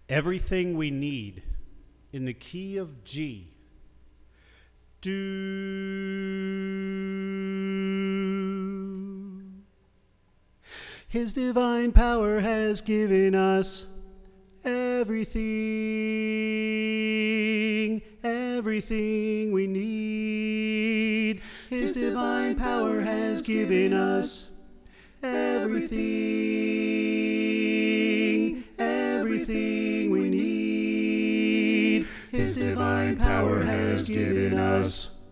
Everything we need in the key of G. Do. His divine power has given us everything we need. His divine power has given us everything we need. His divine power has given us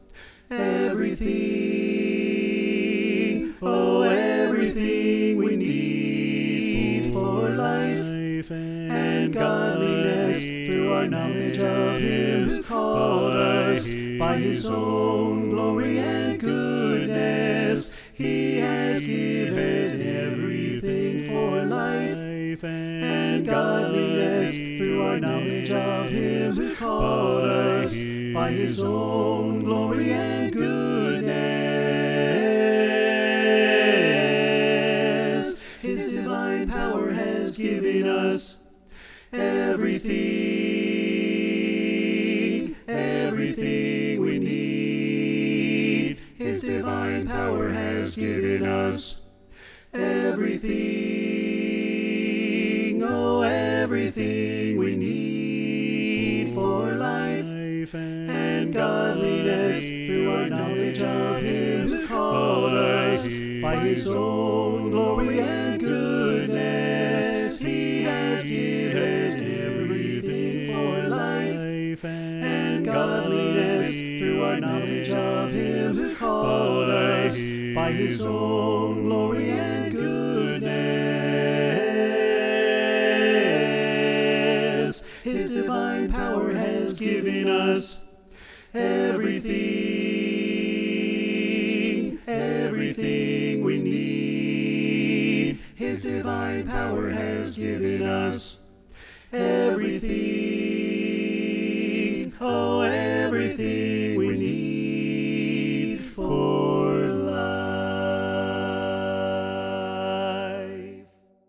everything, oh, everything we need for life and godliness through our knowledge of Him who called us by His own glory and goodness. He has given everything for life and godliness through our knowledge of Him who called us by His own glory and goodness. His divine power has given us everything we need. His divine power has given us everything, oh, everything we need for life and godliness through our knowledge of Him who called us by His own glory and goodness. He has given everything for life and godliness through our knowledge of Him who called us by His own glory and goodness. His divine power has given us everything we need. His divine power has given us everything, oh,